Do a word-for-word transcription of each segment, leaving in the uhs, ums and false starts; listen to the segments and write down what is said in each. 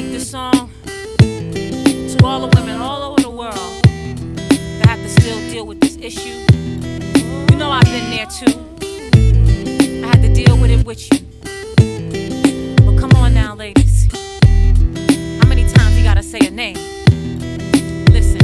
dedicate this song to all the women all over the world that have to still deal with this issue. You know I've been there too. I had to deal with it with you. But come on now, ladies. How many times you gotta say a name? Listen.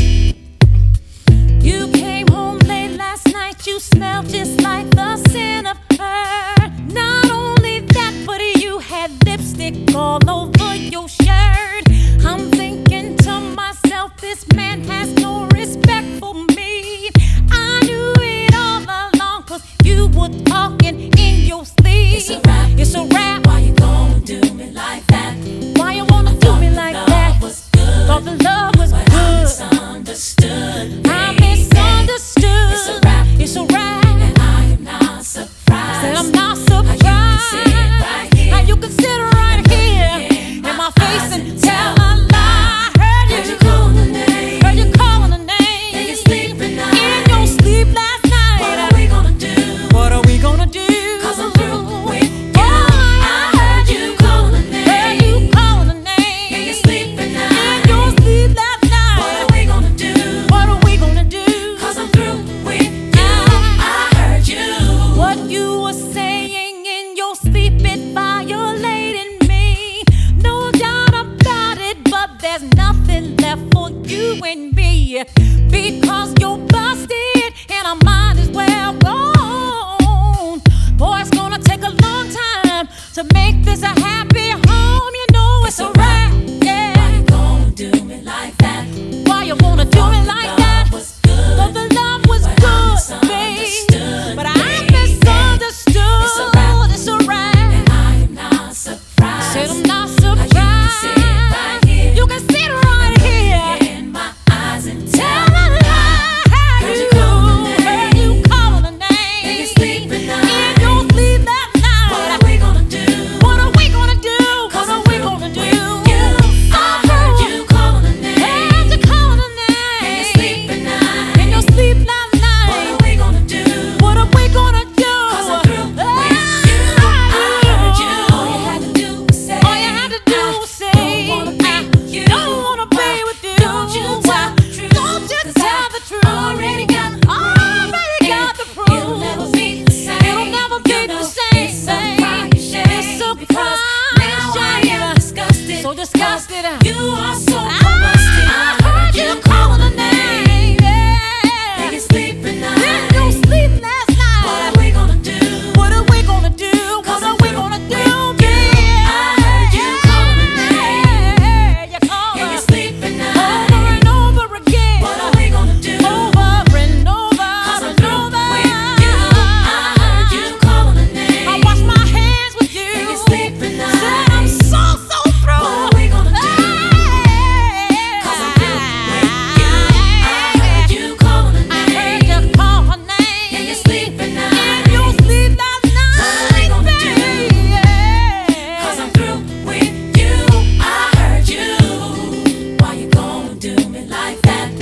You came home late last night. You smelled just like the scent of her. Not only that, but you had lipstick all over your shirt. I'm thinking to myself, this man has no respect for me. I knew it all along, cause you were talking in your sleep. It's a rap, it's a rap. Why you gonna do me like that? Why you wanna do me like that? Was good, thought the love was but good. I misunderstood. I misunderstood. It's a rap, it's a rap. And I am not surprised. Said I'm not surprised. How you can sit right here, How you can sit right here in in my my face eyes and and tell tell a lie. Heard Heard you, you calling a name. heard you calling a name. In your sleep at night. In your sleep last night. What are we gonna do? What are we gonna do? Cause I'm through with you. Oh, I heard you calling a name. Heard you calling a name. In your sleep at night. In your sleep last night. What are we gonna do? What are we gonna do? Cause I'm through with you. I heard you. What you were saying in your sleep, it violated me. No doubt about it, but there's nothing left for you and me. Because you're busted and I might as well go. Boy, it's gonna take a long time to make this a happy home. You know it's a wrap, yeah. Why you gonna do me like that? Why you wanna do it like that? Was good, Though the love was but I good, babe. misunderstood, But I baby. misunderstood. It's a wrap, It's a wrap. and I am not surprised. Said I'm not How you can sit surprised. right here, You can sit right here. in my eyes and Tell tell a lie. Heard you calling a Heard you name. calling a name. In your sleep at night. In your sleep last night. What are we gonna do? What are we gonna do? Cause What I'm are we through gonna with do? you. I heard you calling a name. Heard you calling a name. In your sleep at night. In your sleep last night. What are we gonna do? What are we gonna do? Cause I'm through with you. I heard you. All you had to do was say. All you had to do was say, Don't wanna be I with you. don't wanna be with you. Don't you tell the truth. Don't you 'Cause tell I the truth. already got the proof. Already got the proof. It'll never be the same. It'll never be You the know same. It's a crying shame. It's a Because crying now I shame. am disgusted. So disgusted. You are so I busted. heard you calling a name. In your Yeah. sleep at In night. your sleep last night. What are we gonna do? What are we gonna do? What Cause are I'm we through gonna with do? you. Yeah. I heard you calling a name. You call In her your sleep at night. over and over again. What are we gonna do? Over and over Cause I'm and through over. with you. I heard you calling a name. I wash my hands with you. In your sleep at night. Said I'm so so through. What are we gonna do? Cause I'm through with you. I heard you calling a I heard name. you call her name. In your sleep at night. In your sleep last night. What are we gonna do? baby. Cause I'm through with you. I heard you. Why you gonna do me like that?